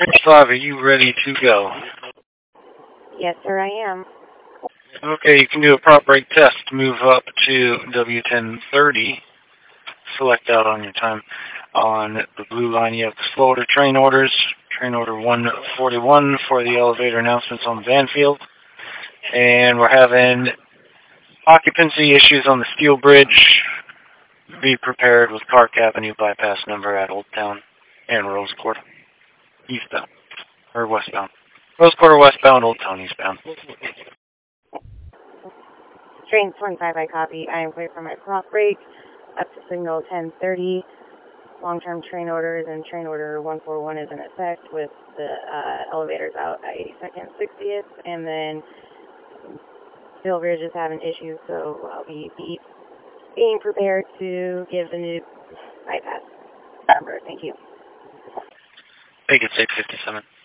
5, are you ready to go? Yes, sir, I am. Okay, you can do a prop brake test. Move up to W1030. Select out on your time. On the blue line, you have the slow order train orders. Train order 141 for the elevator announcements on Vanfield. And we're having occupancy issues on the steel bridge. Be prepared with Park Avenue bypass number at Old Town and Rose Court. Eastbound. Or westbound. Rose Quarter westbound, Old Town eastbound. Train 25, I copy. I am clear for my prop break up to signal 1030. Long-term train orders and train order 141 is in effect with the elevators out at 82nd, 60th, and then Steel Bridge is having issues, so I'll be being prepared to give the new bypass number. Thank you. Make it 657.